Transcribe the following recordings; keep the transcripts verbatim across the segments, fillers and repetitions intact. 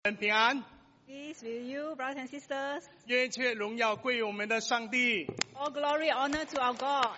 平安， Peace with you, brothers and sisters. 愿一切荣耀归我们的上帝。 All glory, honor to our God.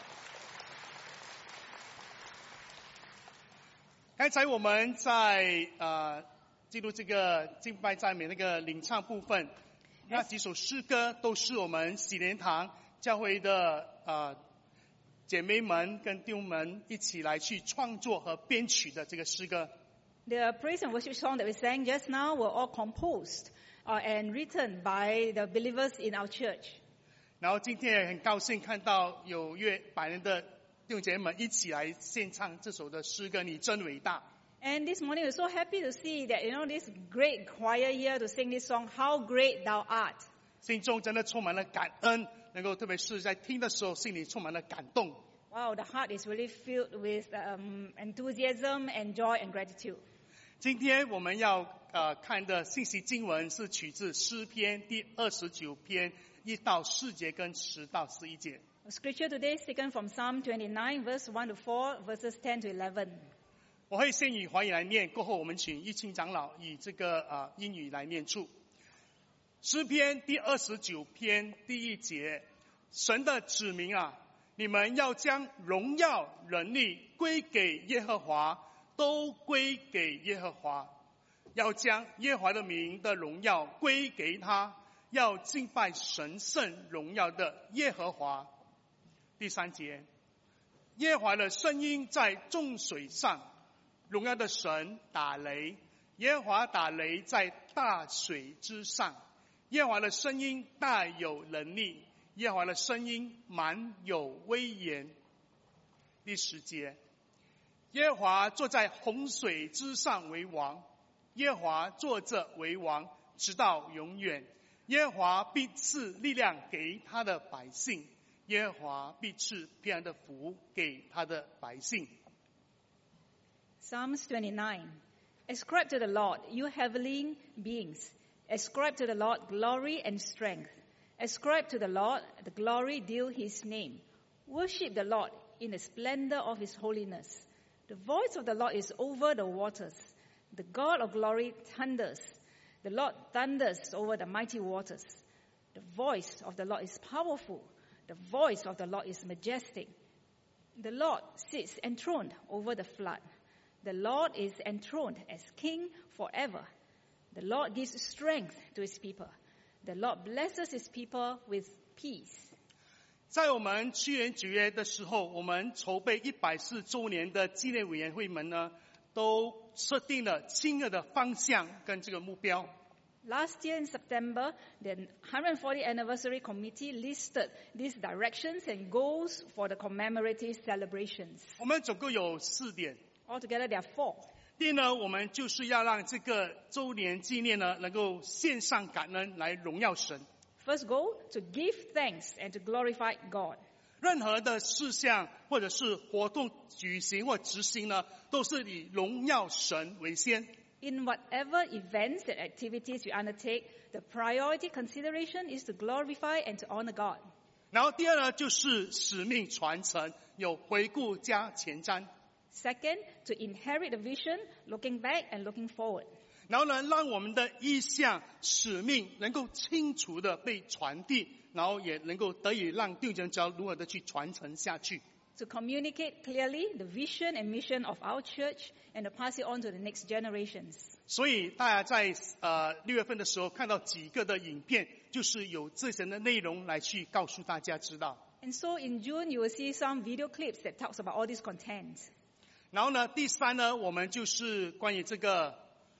刚才我们在呃进入这个敬拜赞美那个领唱部分，那几首诗歌都是我们喜莲堂教会的呃姐妹们跟弟兄们一起来去创作和编曲的这个诗歌。 The praise and worship song that we sang just now were all composed uh, and written by the believers in our church. 然后今天也很高兴看到有约百人的弟兄姐妹们一起来献唱这首的诗歌，你真伟大。 And this morning we're so happy to see that, you know, this great choir here to sing this song, How Great Thou Art. 心中真的充满了感恩，能够特别是在听的时候，心里充满了感动。 Wow, the heart is really filled with um, enthusiasm and joy and gratitude. 今天我们要呃看的信息经文是取自诗篇第二十九篇一到四节跟十到十一节。 The scripture today is taken from Psalm twenty-nine, verse one to four, verses ten to eleven. 我会先以华语来念，过后我们请一清长老以这个呃英语来念出。诗篇第二十九篇第一节，神的子民啊，你们要将荣耀能力归给耶和华。 都归给耶和华，要将耶和华的名的荣耀归给他，要敬拜神圣荣耀的耶和华。第三节，耶和华的声音在众水上，荣耀的神打雷，耶和华打雷在大水之上，耶和华的声音大有能力，耶和华的声音满有威严。第十节。 耶和华坐在洪水之上为王，耶和华坐着为王，直到永远。耶和华必赐力量给他的百姓，耶和华必赐平安的福给他的百姓。 Psalms twenty-nine. Ascribe to the Lord, you heavenly beings. Ascribe to the Lord glory and strength. Ascribe to the Lord the glory due his name. Worship the Lord in the splendor of his holiness. The voice of the Lord is over the waters. The God of glory thunders. The Lord thunders over the mighty waters. The voice of the Lord is powerful. The voice of the Lord is majestic. The Lord sits enthroned over the flood. The Lord is enthroned as king forever. The Lord gives strength to his people. The Lord blesses his people with peace. 在我们去年九月的时候，我们筹备一百四周年的纪念委员会们呢，都设定了新的方向跟这个目标。 Last year in September, the one hundred fortieth Anniversary Committee listed these directions and goals for the commemorative celebrations. 我们总共有四点。 Altogether, there are four. 第一呢，我们就是要让这个周年纪念呢，能够献上感恩来荣耀神。 First goal, to give thanks and to glorify God. 任何的事项或者是活动举行或执行呢，都是以荣耀神为先。 In whatever events and activities you undertake, the priority consideration is to glorify and to honor God. 然后第二呢，就是使命传承，有回顾加前瞻。 Second, to inherit the vision, looking back and looking forward. 然后呢，让我们的意向、使命能够清楚的被传递，然后也能够得以让弟兄姊妹如何的去传承下去。 To communicate clearly the vision and mission of our church and to pass it on to the next generations. 所以大家在呃六月份的时候看到几个的影片，就是有这些的内容来去告诉大家知道。 And so in June, you will see some video clips that talks about all this content. 然后呢，第三呢，我们就是关于这个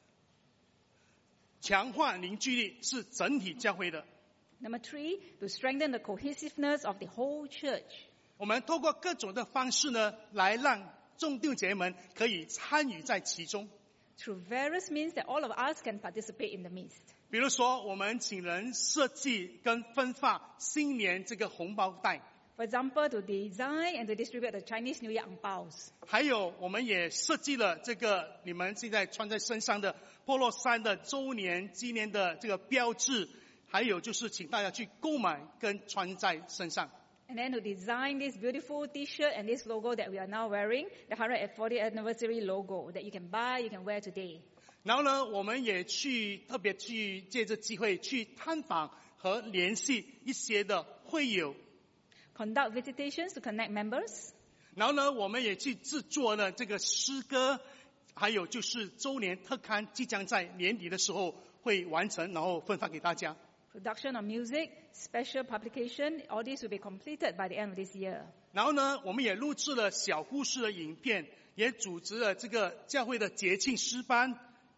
强化凝聚力，是整体教会的。 Number three, to strengthen the cohesiveness of the whole church. 我们透过各种的方式呢，来让众弟兄姐妹们可以参与在其中。 Through various means that all of us can participate in the midst. 比如说，我们请人设计跟分发新年这个红包袋。 For example, to design and to distribute the Chinese New Year angpaos. 还有，我们也设计了这个你们现在穿在身上的波洛山的周年纪念的这个标志，还有就是请大家去购买跟穿在身上。 And then to design this beautiful T-shirt and this logo that we are now wearing, the one hundred fortieth Anniversary logo that you can buy, you can wear today. 然后呢，我们也去特别去借这机会去探访和联系一些的会友， conduct visitations to connect members. 然后呢，我们也去制作了这个诗歌，还有就是周年特刊即将在年底的时候会完成，然后分发给大家。 Production of music, special publication, all these will be completed by the end of this year. 然后呢，我们也录制了小故事的影片，也组织了这个教会的节庆诗班，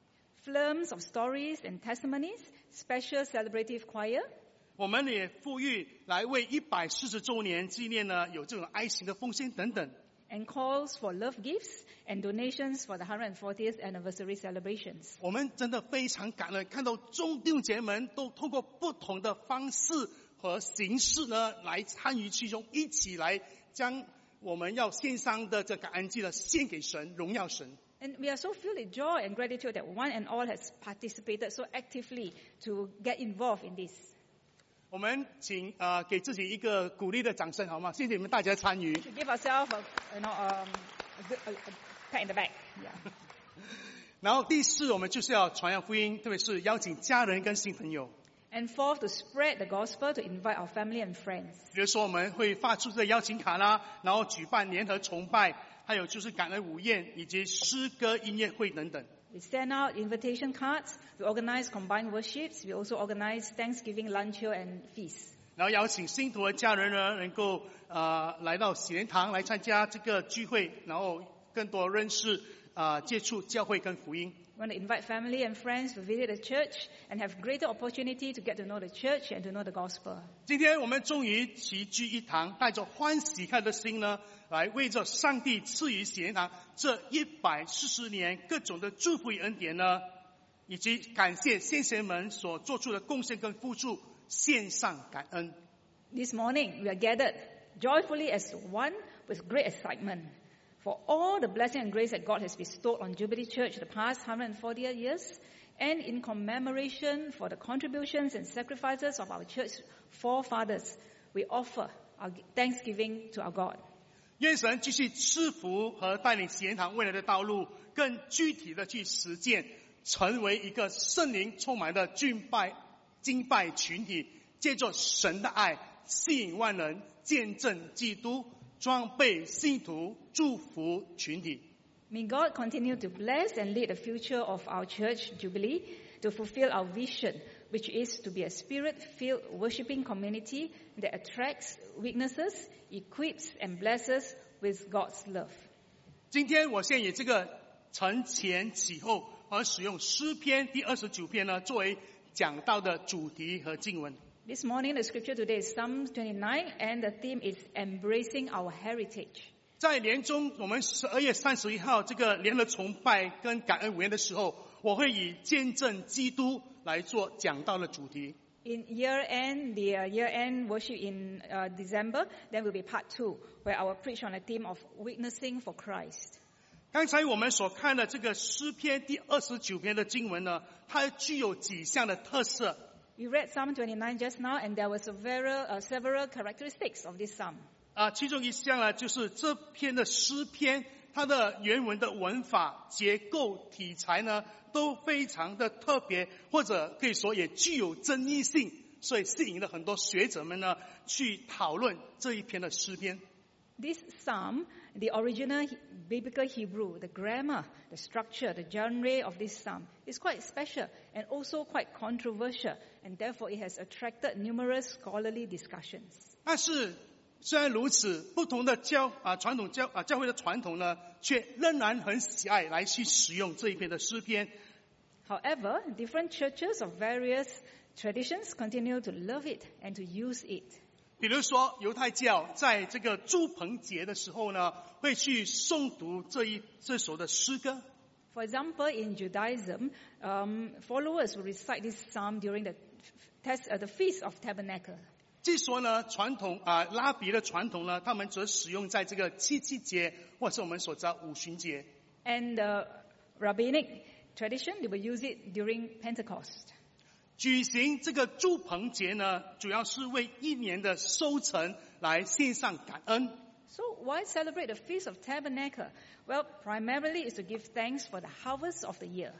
Films of stories and testimonies, special celebrative choir. 我们也富裕来为一百四十周年纪念呢，有这种爱心的奉献等等。 And calls for love gifts and donations for the one hundred fortieth anniversary celebrations. 我们真的非常感恩，看到众弟兄姐妹们都通过不同的方式和形式呢，来参与其中，一起来将我们要献上的这感恩祭呢，献给神，荣耀神。 And we are so filled with joy and gratitude that one and all has participated so actively to get involved in this. 我们请呃给自己一个鼓励的掌声好吗？谢谢你们大家的参与。 To give ourselves a, you know, um, a, good, a, a pat in the back. Yeah. 然后第四，我们就是要传扬福音，特别是邀请家人跟新朋友。 And fourth, to spread the gospel, to invite our family and friends. 比如说，我们会发出这个邀请卡啦，然后举办联合崇拜，还有就是感恩午宴以及诗歌音乐会等等。 We send out invitation cards. We organize combined worships. We also organize Thanksgiving lunch and feasts. 然后邀请信徒和家人呢，能够呃来到喜莲堂来参加这个聚会，然后更多认识啊、呃、接触教会跟福音。 We want to invite family and friends to visit the church and have greater opportunity to get to know the church and to know the gospel. 今天我们终于齐聚一堂，带着欢喜快乐的心呢，来为着上帝赐予喜莲堂这一百四十年各种的祝福与恩典呢，以及感谢先贤们所做出的贡献跟付出，献上感恩。 This morning, we are gathered joyfully as one with great excitement for all the blessing and grace that God has bestowed on Jubilee Church the past one hundred forty years, and in commemoration for the contributions and sacrifices of our church forefathers, we offer our thanksgiving to our God. 愿神继续赐福和带领喜莲堂未来的道路，更具体的去实践，成为一个圣灵充满的敬拜敬拜群体，借着神的爱吸引万人，见证基督，装备信徒，祝福群体。 May God continue to bless and lead the future of our church, Jubilee, to fulfill our vision, which is to be a spirit-filled worshiping community that attracts witnesses, equips and blesses with God's love. 今天我先以这个承前启后和使用诗篇第二十九篇呢，作为讲道的主题和经文。 This morning, the scripture today is Psalm twenty-nine, and the theme is embracing our heritage. 在年中，我们十二月三十一号这个联合崇拜跟感恩午宴的时候，我会以见证基督来做讲道的主题。 In year end, the uh, year end worship in uh, December, then will be part two, where I will preach on the theme of witnessing for Christ. 刚才我们所看的这个诗篇第二十九篇的经文呢，它具有几项的特色。 We read Psalm twenty-nine just now, and there were several, uh, several characteristics of this psalm. 啊，其中一项呢，就是这篇的诗篇，它的原文的文法、结构、题材呢，都非常的特别，或者可以说也具有争议性，所以吸引了很多学者们呢去讨论这一篇的诗篇。 This psalm, the original biblical Hebrew, the grammar, the structure, the genre of this psalm is quite special and also quite controversial, and therefore it has attracted numerous scholarly discussions. 但是虽然如此，不同的教啊传统教啊教会的传统呢，却仍然很喜爱来去使用这一篇的诗篇。 However, different churches of various traditions continue to love it and to use it. 比如说，犹太教在这个住棚节的时候呢，会去诵读这一这首的诗歌。 For example, in Judaism, um, followers will recite this psalm during the, test, uh, the Feast of Tabernacle. 据说呢，传统啊拉比的传统呢，他们则使用在这个七七节，或是我们所知道五旬节。 And the rabbinic tradition, they will use it during Pentecost. 举行这个住棚节呢，主要是为一年的收成来献上感恩。 So why celebrate the Feast of Tabernacle? Well, primarily is to give thanks for the harvest of the year.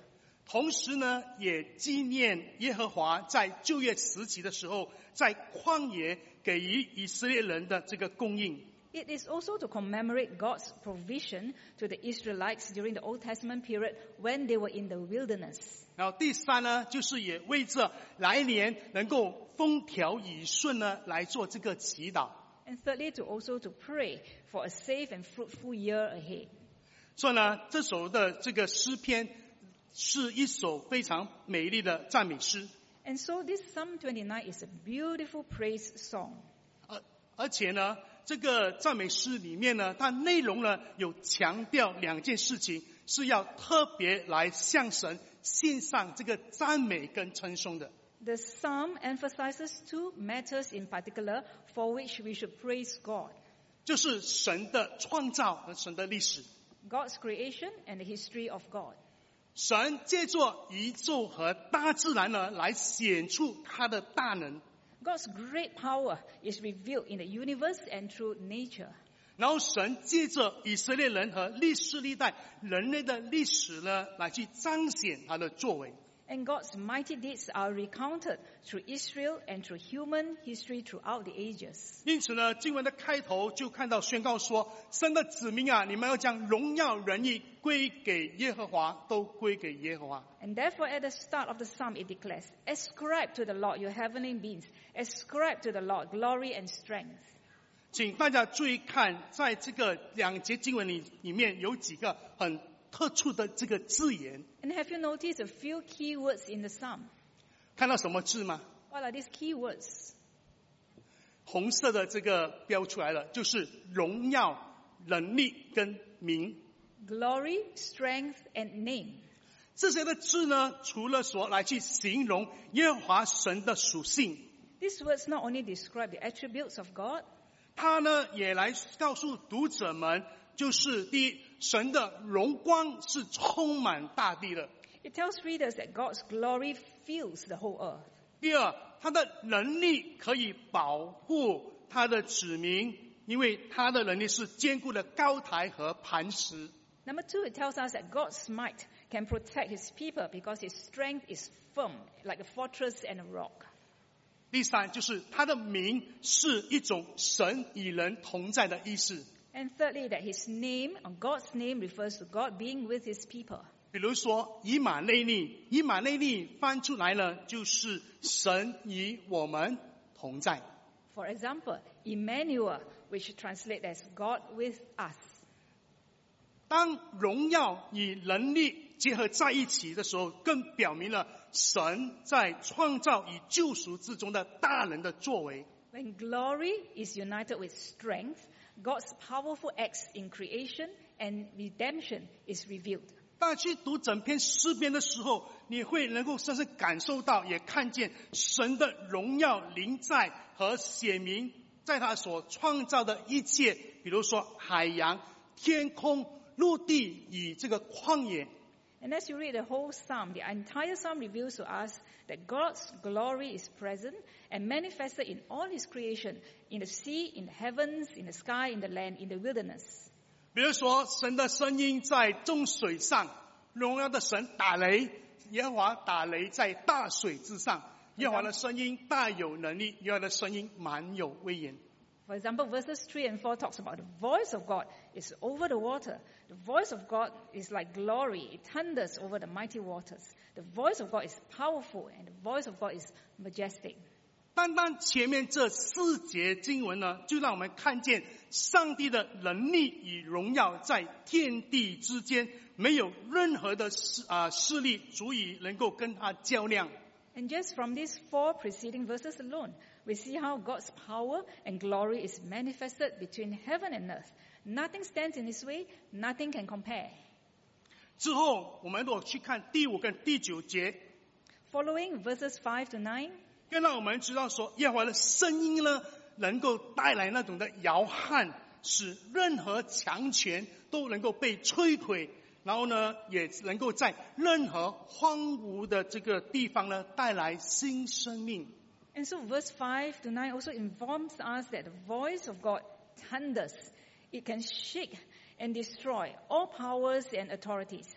同时呢，也纪念耶和华在旧约时期的时候，在旷野给予以色列人的这个供应。 It is also to commemorate God's provision to the Israelites during the Old Testament period when they were in the wilderness. 然后第三呢，就是也为着来年能够风调雨顺呢来做这个祈祷。 And thirdly, to also to pray for a safe and fruitful year ahead. 所以呢，这首的这个诗篇是一首非常美丽的赞美诗。 And so this Psalm twenty-nine is a beautiful praise song. 而而且呢，这个赞美诗里面呢，它内容呢有强调两件事情，是要特别来向神献上这个赞美跟称颂的。 The psalm emphasizes two matters in particular for which we should praise God. 就是神的创造和神的历史。 God's creation and the history of God. 神借着宇宙和大自然呢，来显出他的大能。 God's great power is revealed in the universe and through nature. 然后神借着以色列人和历世历代人类的历史呢，来去彰显他的作为。 And God's mighty deeds are recounted through Israel and through human history throughout the ages. 因此呢，经文的开头就看到宣告说，神的子民啊，你们要将荣耀仁义归给耶和华，都归给耶和华。 And therefore at the start of the psalm it declares, Ascribe to the Lord your heavenly beings, ascribe to the Lord glory and strength. 请大家注意看，在这个两节经文里里面有几个很特殊的这个字眼。 And have you noticed a few key words in the psalm? 看到什么字吗？ What are these key words? 红色的这个标出来了，就是荣耀、能力跟名。 Glory, strength, and name. 这些的字呢，除了说来去形容耶和华神的属性， These words not only describe the attributes of God, 他呢也来告诉读者们，就是第一，神的荣光是充满大地的； it tells readers that God's glory fills the whole earth. 第二，他的能力可以保护他的子民，因为他的能力是坚固的高台和磐石。 Number two, it tells us that God's might can protect his people because his strength is firm, like a fortress and a rock. 第三，就是他的名是一种神与人同在的意思。 And thirdly, that his name, or God's name, refers to God being with his people. 比如说以马内利，以马内利翻出来了，就是神与我们同在。 For example, Emmanuel, which translates as God with us. 当荣耀与能力结合在一起的时候，更表明了神在创造与救赎之中的大能的作为。 When glory is united with strength, God's powerful acts in creation and redemption is revealed. 大家去读整篇诗篇的时候，你会能够深深感受到，也看见神的荣耀临在和显明在他所创造的一切，比如说海洋、天空、陆地与这个旷野。 And as you read the whole psalm, the entire psalm reveals to us that God's glory is present and manifested in all his creation, in the sea, in the heavens, in the sky, in the land, in the wilderness. 比如说，神的声音在众水上，荣耀的神打雷，耶和华打雷在大水之上，耶和华的声音大有能力，耶和华的声音满有威严。 For example, verses three and four talks about the voice of God is over the water. The voice of God is like glory. It thunders over the mighty waters. The voice of God is powerful and the voice of God is majestic. 单单前面这四节经文呢，就让我们看见上帝的能力与荣耀在天地之间，没有任何的势啊势力足以能够跟他较量。 And just from these four preceding verses alone, we see how God's power and glory is manifested between heaven and earth. Nothing stands in his way, nothing can compare. 之后，我们如果去看第五跟第九节， Following verses five to nine, 更让我们知道说，耶和华的声音呢，能够带来那种的摇撼，使任何强权都能够被摧毁，然后呢，也能够在任何荒芜的这个地方呢，带来新生命。 and so verse five to nine also informs us that the voice of God thunders. It can shake and destroy all powers and authorities.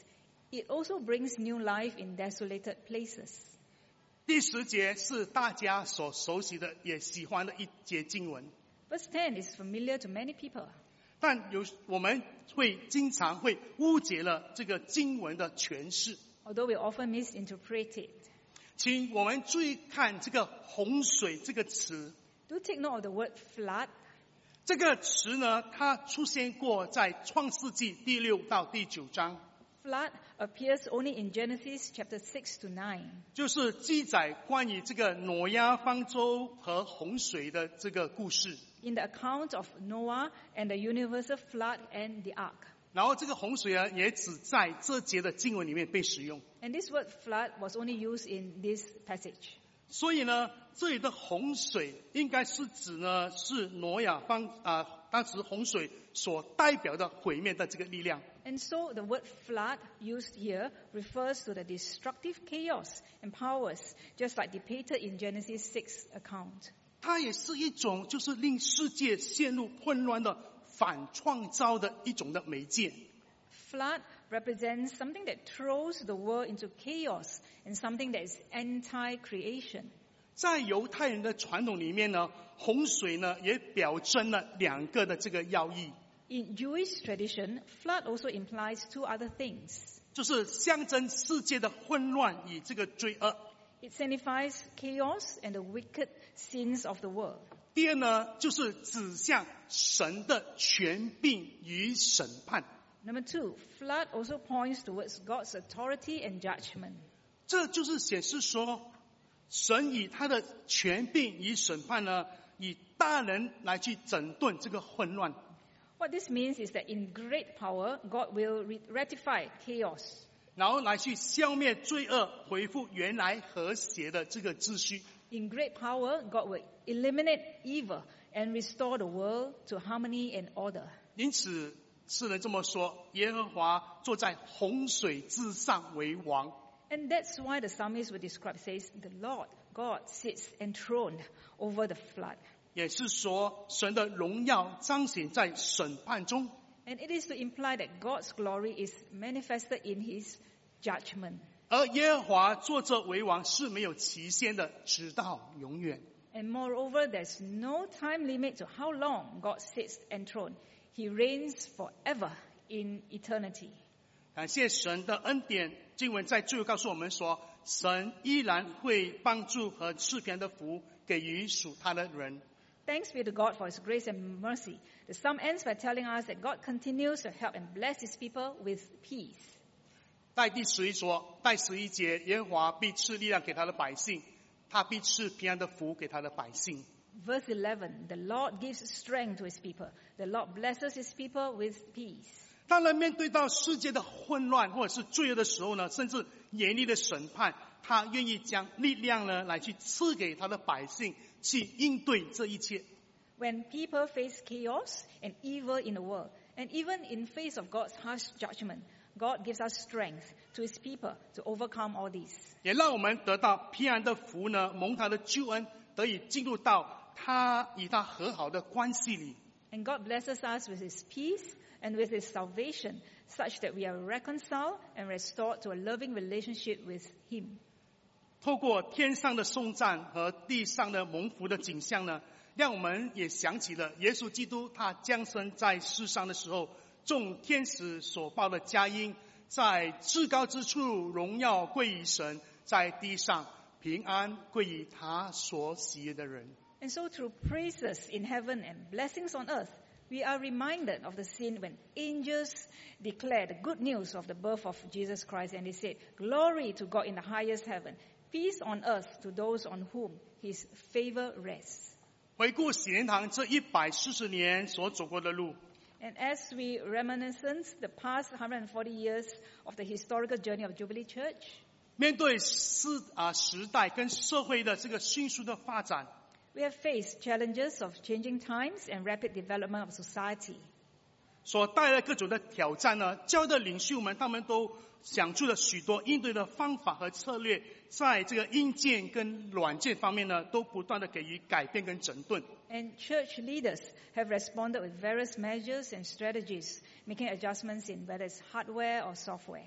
It also brings new life in desolated places. 第十节是大家所熟悉的也喜欢的一节经文， Verse ten is familiar to many people. 但有我们会经常会误解了这个经文的诠释。 Although we often misinterpret it. 请我们注意看这个洪水这个词， Do take note of the word flood. 这个词呢，它出现过在创世纪第六到第九章， Flood appears only in Genesis chapter six to nine. 就是记载关于这个挪亚方舟和洪水的这个故事。 In the account of Noah and the universal flood and the ark. 然后这个洪水呢，也只在这节的经文里面被使用。 And this word flood was only used in this passage. 所以呢，这里的洪水应该是指呢，是挪亚方啊、呃、当时洪水所代表的毁灭的这个力量。 And so the word flood used here refers to the destructive chaos and powers, just like depicted in Genesis six account. 它也是一种就是令世界陷入混乱的反创造的一种的媒介。 Flood represents something that throws the world into chaos and something that is anti-creation. 在犹太人的传统里面呢，洪水呢也表征了两个的这个要义， In Jewish tradition, flood also implies two other things. 就是象征世界的混乱与这个罪恶。 It signifies chaos and the wicked sins of the world. 第二呢，就是指向神的权柄与审判。 Number two, flood also points towards God's authority and judgment. 这就是显示说，神以他的权柄与审判呢，以大能来去整顿这个混乱。 What this means is that in great power, God will re- rectify chaos. 然后来去消灭罪恶，恢复原来和谐的这个秩序。 In great power, God will eliminate evil and restore the world to harmony and order. 因此，世人这么说：耶和华坐在洪水之上为王。 And that's why the psalmist will describe, says, the Lord, God, sits enthroned over the flood. 也是说，神的荣耀彰显在审判中。 And it is to imply that God's glory is manifested in his judgment. 而耶和华坐着为王是没有期限的，直到永远。 And moreover, there's no time limit to how long God sits enthroned. He reigns forever in eternity. 感谢神的恩典，经文在最后告诉我们说，神依然会帮助和赐平安的福给予属他的人。 Thanks be to God for his grace and mercy. The psalm ends by telling us that God continues to help and bless his people with peace. 在第十一说，在十一节，耶和华必赐力量给他的百姓，他必赐平安的福给他的百姓。 Verse eleven, the Lord gives strength to his people. The Lord blesses his people with peace. 当然，面对到世界的混乱或者是罪恶的时候呢，甚至严厉的审判，他愿意将力量呢来去赐给他的百姓，去应对这一切。 When people face chaos and evil in the world, and even in face of God's harsh judgment, God gives us strength to his people to overcome all these. 也让我们得到平安的福呢，蒙他的救恩得以进入到他与他和好的关系里。 And God blesses us with his peace and with his salvation, such that we are reconciled and restored to a loving relationship with him. 透过天上的颂赞和地上的蒙福的景象呢，让我们也想起了耶稣基督他降生在世上的时候，众天使所报的佳音，在至高之处荣耀归于神，在地上平安归于他所喜悦的人。 And so through praises in heaven and blessings on earth, we are reminded of the scene when angels declared the good news of the birth of Jesus Christ, and they said, "Glory to God in the highest heaven, peace on earth to those on whom his favor rests." 回顾喜莲堂这一百四十年所走过的路， And as we reminiscence the past one hundred forty years of the historical journey of Jubilee Church, 面对时啊时代跟社会的这个迅速的发展， we have faced challenges of changing times and rapid development of society. 所带来各种的挑战呢，教会的领袖们他们都想出了许多应对的方法和策略，在这个硬件跟软件方面呢，都不断的给予改变跟整顿。 And church leaders have responded with various measures and strategies, making adjustments in whether it's hardware or software.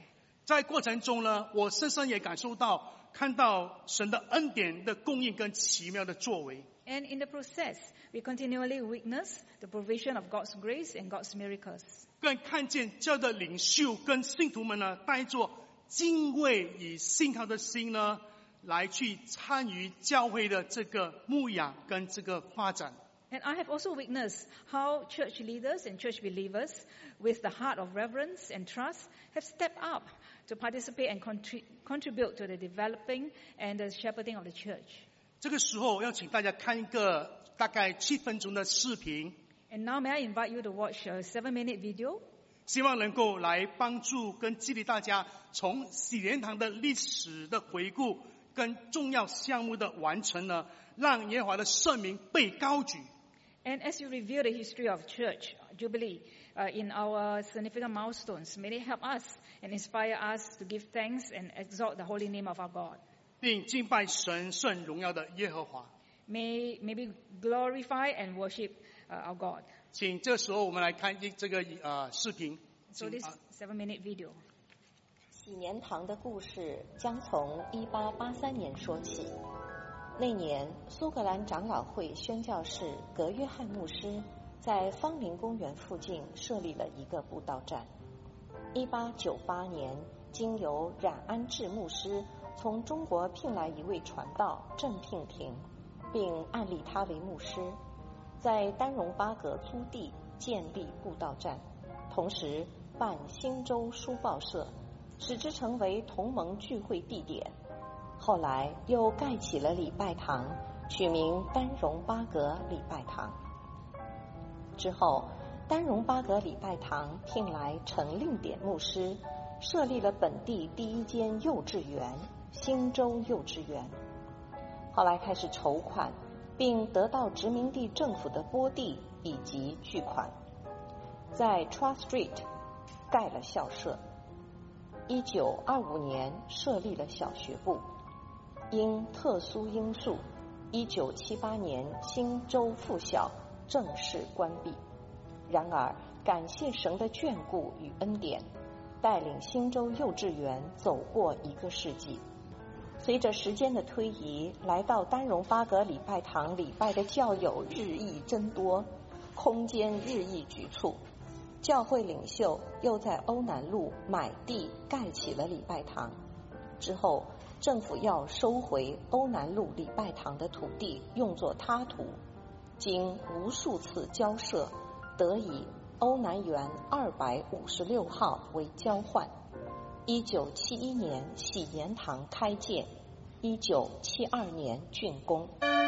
在过程中呢，我深深也感受到看到神的恩典的供应跟奇妙的作为。 And in the process, we continually witness the provision of God's grace and God's miracles. 更看见教的领袖跟信徒们呢，带着敬畏与信靠的心呢，来去参与教会的这个牧养跟这个发展。 And I have also witnessed how church leaders and church believers, with the heart of reverence and trust, have stepped up to participate and contri- contribute to the developing and the shepherding of the church. 这个时候要请大家看一个大概七分钟的视频， And now may I invite you to watch a seven-minute video, 希望能够来帮助跟激励大家从喜莲堂的历史的回顾跟重要项目的完成呢，让耶和华的圣名被高举。 and as you review the history of church jubilee uh, in our significant milestones, may it help us and inspire us to give thanks and exalt the holy name of our God. 并敬拜神圣荣耀的耶和华。 May, may we glorify and worship uh, our God. 请这时候我们来看一这个呃视频。 So 请 this 啊 seven-minute video. 喜年堂的故事将从一八八三年说起。那年，苏格兰长老会宣教士格约翰牧师在芳林公园附近设立了一个布道站。一八九八年，经由冉安志牧师从中国聘来一位传道郑聘庭，并按立他为牧师，在丹戎巴格租地建立布道站，同时办新州书报社，使之成为同盟聚会地点。后来又盖起了礼拜堂，取名丹戎巴格礼拜堂。之后，丹戎巴格礼拜堂聘来陈令典牧师，设立了本地第一间幼稚园——新州幼稚园。后来开始筹款，并得到殖民地政府的拨地以及巨款，在 Trust Street 盖了校舍。一九二五年设立了小学部。因特殊因素，一九七八年新州附小正式关闭。然而，感谢神的眷顾与恩典，带领新州幼稚园走过一个世纪。随着时间的推移，来到丹戎巴格礼拜堂礼拜的教友日益增多，空间日益局促。教会领袖又在欧南路买地盖起了礼拜堂。之后，政府要收回欧南路礼拜堂的土地，用作他途。经无数次交涉，得以欧南园二百五十六号为交换。一九七一年喜年堂开建，一九七二年竣工。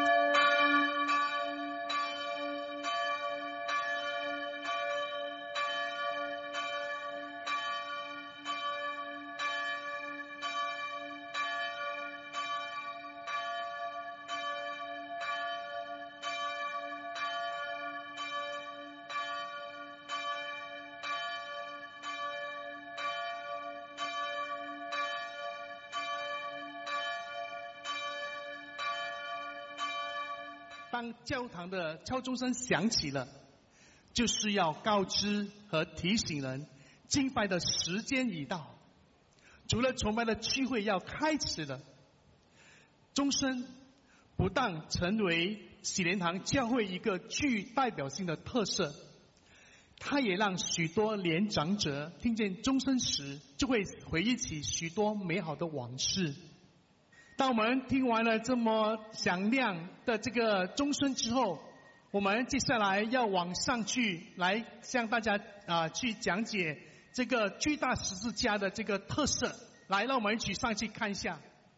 当教堂的敲钟声响起了，就是要告知和提醒人，敬拜的时间已到。除了崇拜的聚会要开始了，钟声不但成为喜莲堂教会一个具代表性的特色，它也让许多年长者听见钟声时，就会回忆起许多美好的往事。当我们听完了这么响亮的这个钟声之后，我们接下来要往上去，来向大家啊、呃、去讲解这个巨大十字架的这个特色。来，让我们一起上去看一下。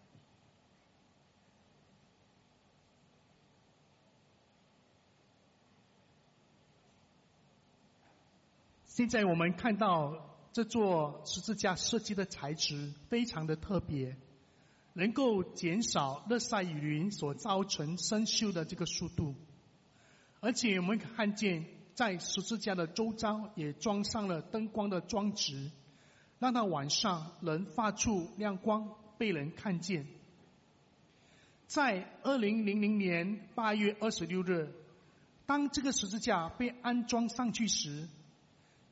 现在我们看到这座十字架设计的材质非常的特别，能够减少热晒雨淋所造成生锈的这个速度，而且我们看见在十字架的周遭也装上了灯光的装置，让它晚上能发出亮光，被人看见。在二零零零年八月二十六日，当这个十字架被安装上去时，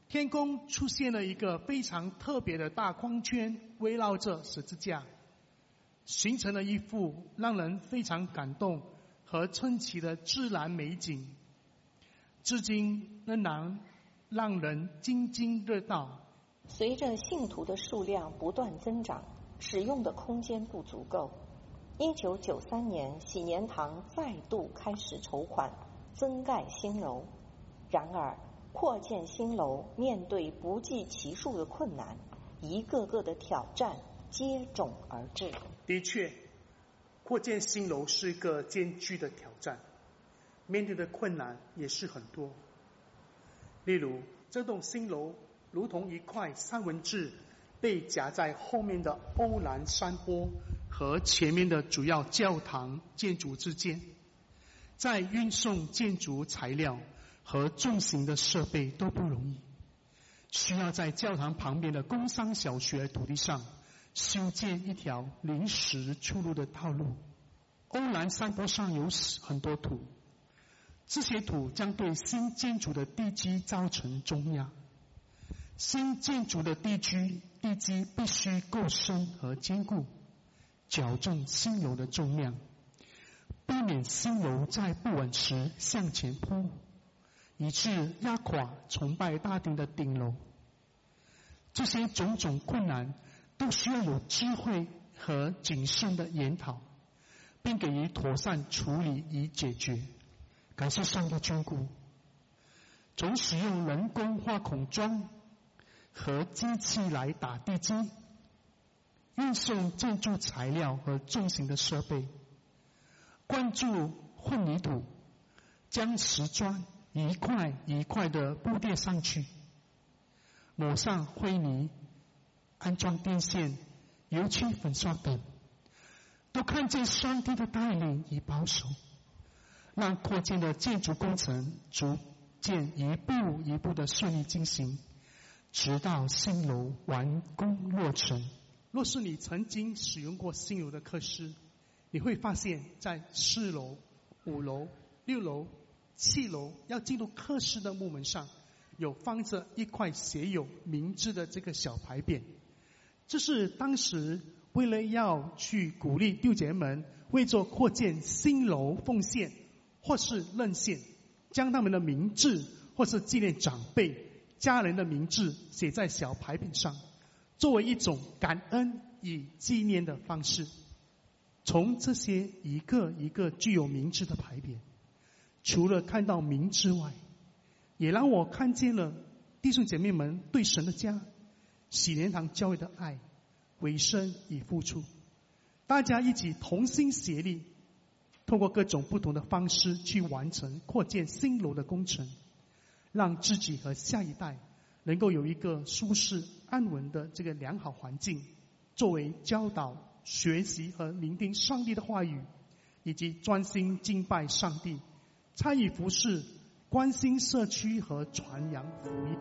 天空出现了一个非常特别的大光圈，围绕着十字架，形成了一幅让人非常感动和称奇的自然美景，至今仍然让人津津乐道。 随着信徒的数量不断增长，使用的空间不足够。一九九三年，喜年堂再度开始筹款增盖新楼。然而，扩建新楼面对不计其数的困难，一个个的挑战接踵而至。 的确，扩建新楼是一个艰巨的挑战，面对的困难也是很多。例如，这栋新楼如同一块三文治，被夹在后面的欧兰山坡和前面的主要教堂建筑之间，在运送建筑材料和重型的设备都不容易，需要在教堂旁边的工商小学土地上修建一条临时出入的道路。欧兰山坡上有很多土，这些土将对新建筑的地基造成重压。新建筑的地基地基必须够深和坚固，矫正新楼的重量，避免新楼在不稳时向前扑，以致压垮崇拜大厅的顶楼。这些种种困难都需要有智慧和谨慎的研讨，并给予妥善处理以解决。感谢上帝眷顾。从使用人工挖孔桩和机器来打地基，运送建筑材料和重型的设备，灌注混凝土，将石砖一块一块的铺垫上去，抹上灰泥，安装电线、油漆粉刷等，都看见上帝的带领与保守，让扩建的建筑工程逐渐一步一步的顺利进行，直到新楼完工落成。若是你曾经使用过新楼的课室，你会发现在四楼、五楼、六楼、七楼要进入课室的木门上，有放着一块写有名字的这个小牌匾。这是当时为了要去鼓励弟兄姐妹们为做扩建新楼奉献或是认献，将他们的名字或是纪念长辈、家人的名字写在小牌匾上，作为一种感恩与纪念的方式。从这些一个一个具有名字的牌匾，除了看到名之外，也让我看见了弟兄姐妹们对神的家、喜年堂教会的爱、委身与付出。大家一起同心协力，通过各种不同的方式去完成扩建新楼的工程，让自己和下一代能够有一个舒适安稳的这个良好环境，作为教导、学习和聆听上帝的话语，以及专心敬拜上帝、参与服事、关心社区和传扬福音。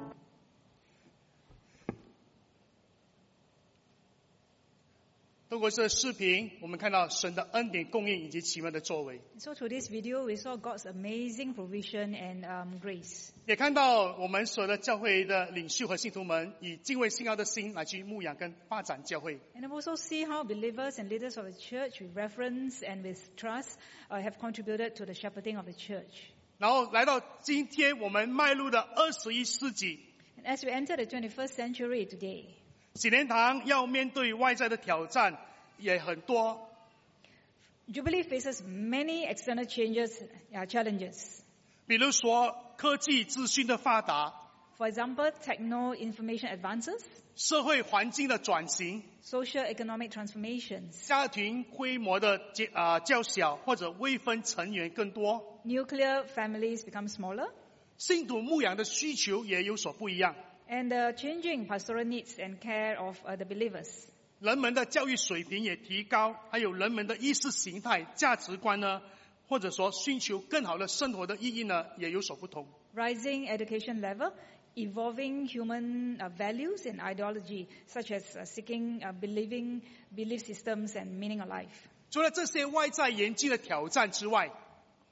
通过这视频，我们看到神的恩典供应以及奇妙的作为。 So through this video, we saw God's amazing provision and um, grace. 也看到我们所有的教会的领袖和信徒们以敬畏信仰的心来去牧养跟发展教会。 And we also see how believers and leaders of the church, with reverence and with trust, uh, have contributed to the shepherding of the church. 然后来到今天，我们迈入的二十一世纪。 And as we enter the twenty-first century today, 喜年堂要面对外在的挑战也很多。 Jubilee faces many external changes, uh, challenges. 比如说科技资讯的发达， For example, techno-information advances, 社会环境的转型， socio-economic transformations, 家庭规模的呃较小或者未婚成员更多， nuclear families become smaller, 信徒牧养的需求也有所不一样， and the changing pastoral needs and care of uh, the believers. 人们的教育水平也提高，还有人们的意识形态、价值观呢，或者说寻求更好的生活的意义呢，也有所不同。 Rising education level, evolving human uh, values and ideology, such as uh, seeking uh, believing belief systems and meaning of life. 除了这些外在严峻的挑战之外，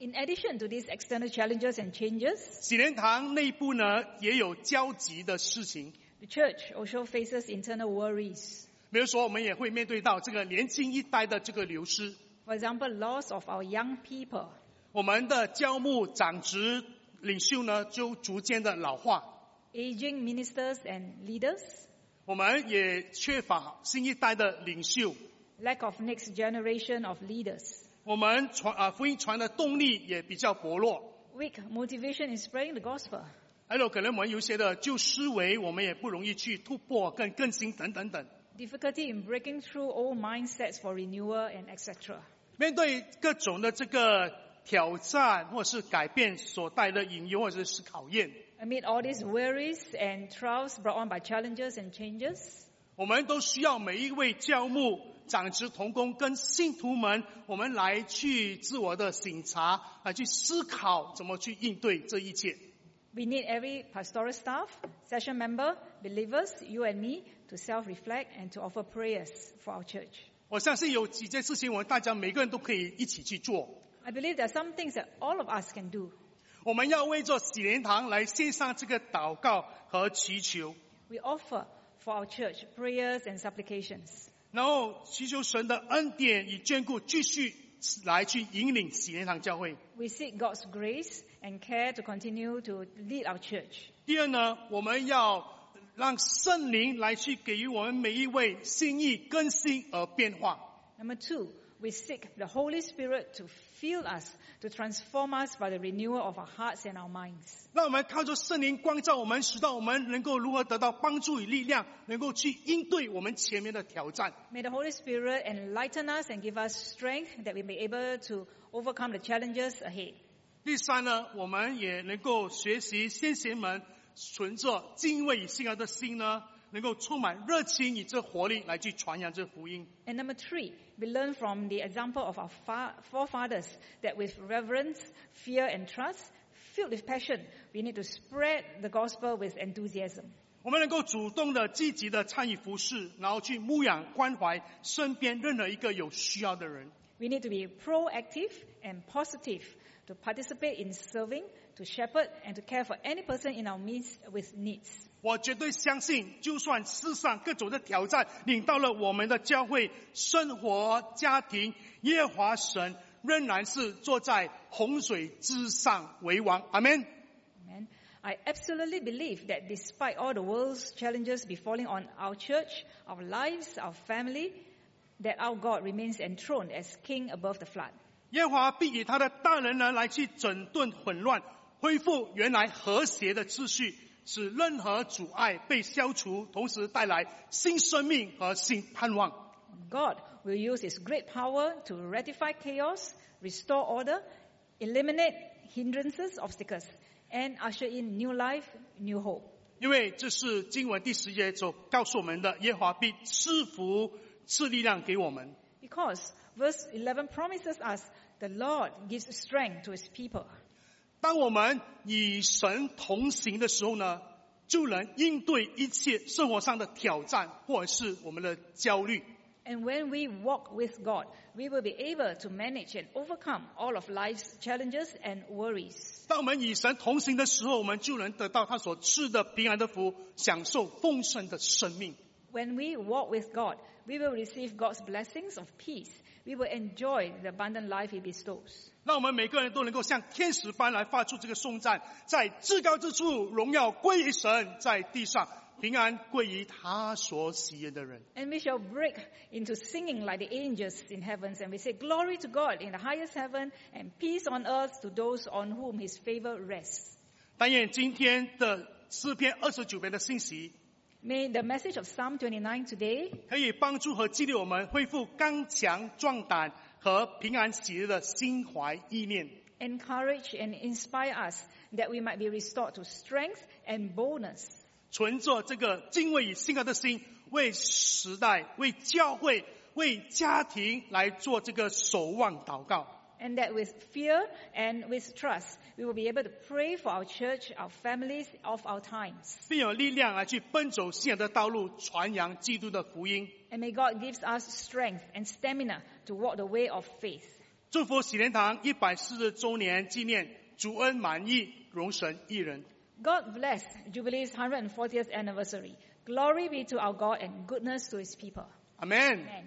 In addition to these external challenges and changes, 喜莲堂内部呢也有焦急的事情， the church also faces internal worries. 比如说我们也会面对到这个年轻一代的这个流失， For example, loss of our young people. 我们的教牧长职领袖呢就逐渐的老化， Aging ministers and leaders, 我们也缺乏新一代的领袖， lack of next generation of leaders, 我们传啊福音传的动力也比较薄弱， weak motivation in spreading the gospel, 还有可能我们有一些的旧思维，我们也不容易去突破、更更新等等等。 difficulty in breaking through old mindsets for renewal, and et cetera. 面对各种的这个挑战或是改变所带的引诱或者是考验， Amid all these worries and trials brought on by challenges and changes, 我们都需要每一位教牧、长职同工跟信徒们，我们来去自我的省察，来去思考怎么去应对这一切。 we need every pastoral staff, session member, believers, you and me, to self-reflect and to offer prayers for our church. 我相信有几件事情，我们大家每个人都可以一起去做。 I believe there are some things that all of us can do. 我们要为着喜莲堂来献上这个祷告和祈求， We offer for our church prayers and supplications. 然后祈求神的恩典与眷顾，继续来去引领喜莲堂教会。 We seek God's grace and care to continue to lead our church. 第二呢，我们要让圣灵来去给予我们每一位心意更新而变化。 Number two, we seek the Holy Spirit to fill us, to transform us by the renewal of our hearts and our minds. 让我们靠着圣灵光照我们，使到我们能够如何得到帮助与力量，能够去应对我们前面的挑战。 May the Holy Spirit enlighten us and give us strength that we may be able to overcome the challenges ahead. 第三呢，我们也能够学习先贤们存着敬畏与信仰的心呢，能够充满热情与这活力来去传扬这福音。 And number three, we learn from the example of our fa- forefathers that with reverence, fear and trust, filled with passion, we need to spread the gospel with enthusiasm. 我们能够主动的、积极的参与服事，然后去牧养、关怀身边任何一个有需要的人。 We need to be proactive and positive to participate in serving, to shepherd, and to care for any person in our midst with needs. 我绝对相信，就算世上各种的挑战领到了我们的教会、生活、家庭，耶和华神仍然是坐在洪水之上为王。阿们。 Amen. I absolutely believe that despite all the world's challenges befalling on our church, our lives, our family, that our God remains enthroned as King above the flood. 耶和华必以他的大能呢来去整顿混乱，恢复原来和谐的秩序，使任何阻碍被消除，同时带来新生命和新盼望。 God will use His great power to rectify chaos, restore order, eliminate hindrances, obstacles, and usher in new life, new hope. 因为这是经文第十节所告诉我们的，耶和华必赐福赐力量给我们。 Because verse eleven promises us the Lord gives strength to His people. 当我们与神同行的时候呢，就能应对一切生活上的挑战，或者是我们的焦虑。 And when we walk with God, we will be able to manage and overcome all of life's challenges and worries. 当我们与神同行的时候，我们就能得到他所赐的平安的福，享受丰盛的生命。 When we walk with God, we will receive God's blessings of peace. We will enjoy the abundant life He bestows. 让我们每个人都能够像天使般来发出这个颂赞，在至高之处荣耀归于神，在地上平安归于他所喜悦的人。 And we shall break into singing like the angels in heavens, and we say, Glory to God in the highest heaven, and peace on earth to those on whom His favor rests. 但愿今天的诗篇二十九篇的信息， May the message of Psalm twenty-nine today 可以帮助和激励我们恢复刚强壮胆和平安喜悦的心怀意念。 encourage and inspire us that we might be restored to strength and boldness. 存着这个敬畏与信靠的心，为时代、为教会、为家庭来做这个守望祷告。 And that with fear and with trust, we will be able to pray for our church, our families, of our times. 并有力量来去奔走信仰的道路，传扬基督的福音。 And may God give us strength and stamina to walk the way of faith. 祝福喜莲堂一百四十周年纪念，主恩满溢，荣神益人。 God bless Jubilee's one hundred fortieth anniversary. Glory be to our God and goodness to his people. Amen. Amen.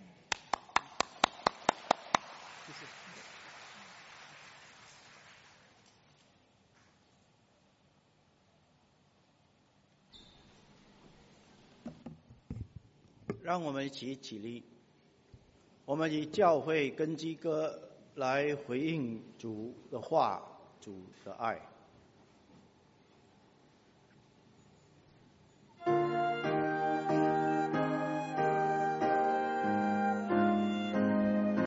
让我们一起起立，我们以教会根基歌来回应主的话，主的爱。